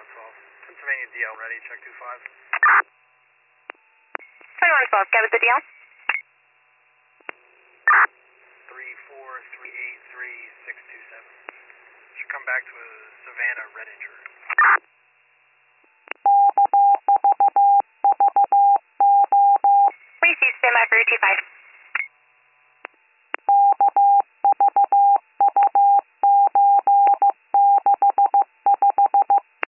2112. Pennsylvania DL ready, check 25. 2112, get with the DL. 34383-627. Should come back to a Savannah Red Injury.